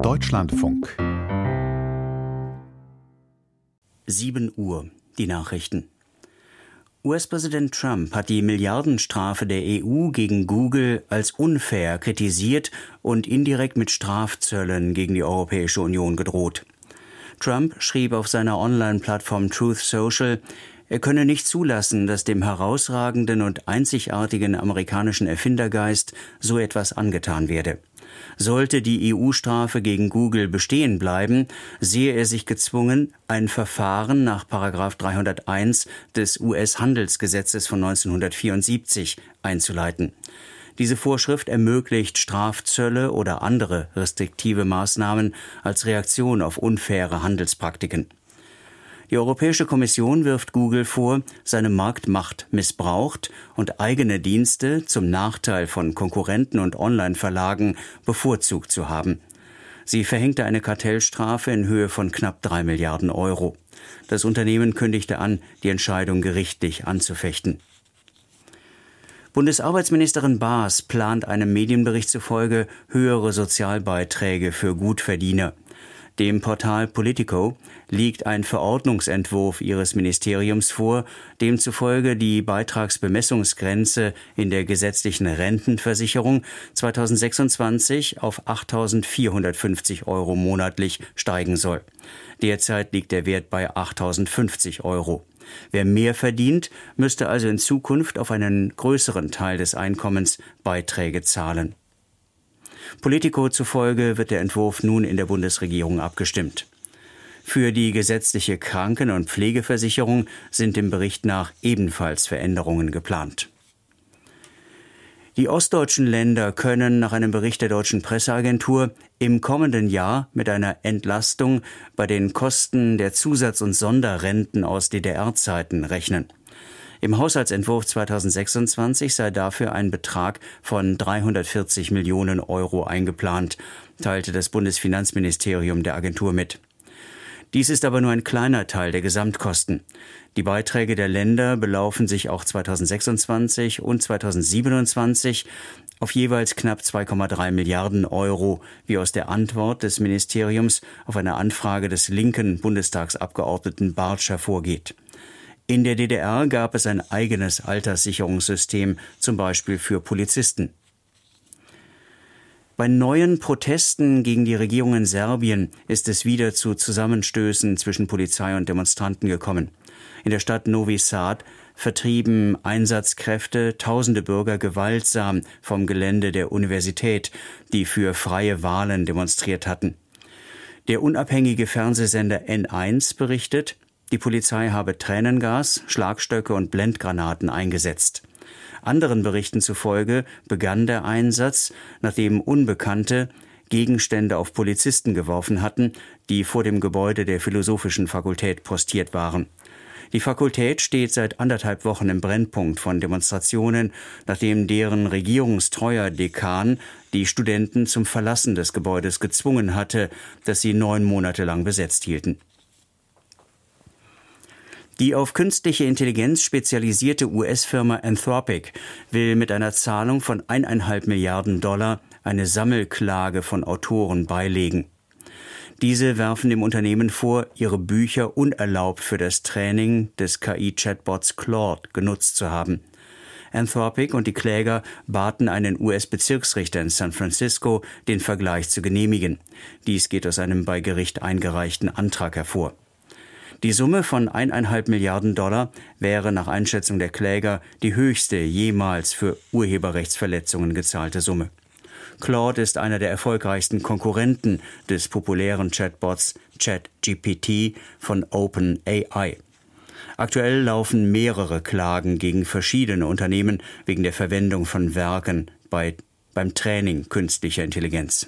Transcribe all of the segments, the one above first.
Deutschlandfunk. 7 Uhr, die Nachrichten. US-Präsident Trump hat die Milliardenstrafe der EU gegen Google als unfair kritisiert und indirekt mit Strafzöllen gegen die Europäische Union gedroht. Trump schrieb auf seiner Online-Plattform Truth Social, er könne nicht zulassen, dass dem herausragenden und einzigartigen amerikanischen Erfindergeist so etwas angetan werde. Sollte die EU-Strafe gegen Google bestehen bleiben, sehe er sich gezwungen, ein Verfahren nach § 301 des US-Handelsgesetzes von 1974 einzuleiten. Diese Vorschrift ermöglicht Strafzölle oder andere restriktive Maßnahmen als Reaktion auf unfaire Handelspraktiken. Die Europäische Kommission wirft Google vor, seine Marktmacht missbraucht und eigene Dienste zum Nachteil von Konkurrenten und Online-Verlagen bevorzugt zu haben. Sie verhängte eine Kartellstrafe in Höhe von knapp 3 Milliarden Euro. Das Unternehmen kündigte an, die Entscheidung gerichtlich anzufechten. Bundesarbeitsministerin Baas plant einem Medienbericht zufolge höhere Sozialbeiträge für Gutverdiener. Dem Portal Politico liegt ein Verordnungsentwurf ihres Ministeriums vor, demzufolge die Beitragsbemessungsgrenze in der gesetzlichen Rentenversicherung 2026 auf 8.450 Euro monatlich steigen soll. Derzeit liegt der Wert bei 8.050 Euro. Wer mehr verdient, müsste also in Zukunft auf einen größeren Teil des Einkommens Beiträge zahlen. Politico zufolge wird der Entwurf nun in der Bundesregierung abgestimmt. Für die gesetzliche Kranken- und Pflegeversicherung sind dem Bericht nach ebenfalls Veränderungen geplant. Die ostdeutschen Länder können nach einem Bericht der Deutschen Presseagentur im kommenden Jahr mit einer Entlastung bei den Kosten der Zusatz- und Sonderrenten aus DDR-Zeiten rechnen. Im Haushaltsentwurf 2026 sei dafür ein Betrag von 340 Millionen Euro eingeplant, teilte das Bundesfinanzministerium der Agentur mit. Dies ist aber nur ein kleiner Teil der Gesamtkosten. Die Beiträge der Länder belaufen sich auch 2026 und 2027 auf jeweils knapp 2,3 Milliarden Euro, wie aus der Antwort des Ministeriums auf eine Anfrage des linken Bundestagsabgeordneten Bartsch hervorgeht. In der DDR gab es ein eigenes Alterssicherungssystem, zum Beispiel für Polizisten. Bei neuen Protesten gegen die Regierung in Serbien ist es wieder zu Zusammenstößen zwischen Polizei und Demonstranten gekommen. In der Stadt Novi Sad vertrieben Einsatzkräfte tausende Bürger gewaltsam vom Gelände der Universität, die für freie Wahlen demonstriert hatten. Der unabhängige Fernsehsender N1 berichtet, die Polizei habe Tränengas, Schlagstöcke und Blendgranaten eingesetzt. Anderen Berichten zufolge begann der Einsatz, nachdem Unbekannte Gegenstände auf Polizisten geworfen hatten, die vor dem Gebäude der Philosophischen Fakultät postiert waren. Die Fakultät steht seit 1,5 Wochen im Brennpunkt von Demonstrationen, nachdem deren regierungstreuer Dekan die Studenten zum Verlassen des Gebäudes gezwungen hatte, das sie 9 Monate lang besetzt hielten. Die auf künstliche Intelligenz spezialisierte US-Firma Anthropic will mit einer Zahlung von 1,5 Milliarden $ eine Sammelklage von Autoren beilegen. Diese werfen dem Unternehmen vor, ihre Bücher unerlaubt für das Training des KI-Chatbots Claude genutzt zu haben. Anthropic und die Kläger baten einen US-Bezirksrichter in San Francisco, den Vergleich zu genehmigen. Dies geht aus einem bei Gericht eingereichten Antrag hervor. Die Summe von 1,5 Milliarden $ wäre nach Einschätzung der Kläger die höchste jemals für Urheberrechtsverletzungen gezahlte Summe. Claude ist einer der erfolgreichsten Konkurrenten des populären Chatbots ChatGPT von OpenAI. Aktuell laufen mehrere Klagen gegen verschiedene Unternehmen wegen der Verwendung von Werken beim Training künstlicher Intelligenz.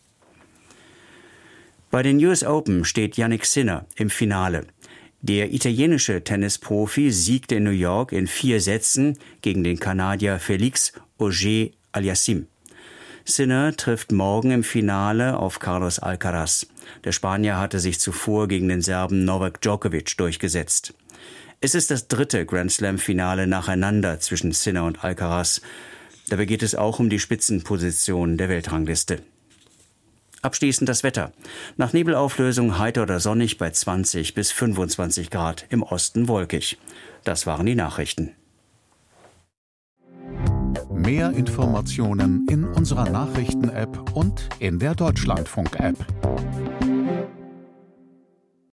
Bei den US Open steht Jannik Sinner im Finale. Der italienische Tennisprofi siegte in New York in 4 Sätzen gegen den Kanadier Félix Auger-Aliassime. Sinner trifft morgen im Finale auf Carlos Alcaraz. Der Spanier hatte sich zuvor gegen den Serben Novak Djokovic durchgesetzt. Es ist das 3. Grand-Slam-Finale nacheinander zwischen Sinner und Alcaraz. Dabei geht es auch um die Spitzenposition der Weltrangliste. Abschließend das Wetter. Nach Nebelauflösung heiter oder sonnig bei 20 bis 25 Grad, im Osten wolkig. Das waren die Nachrichten. Mehr Informationen in unserer Nachrichten-App und in der Deutschlandfunk-App.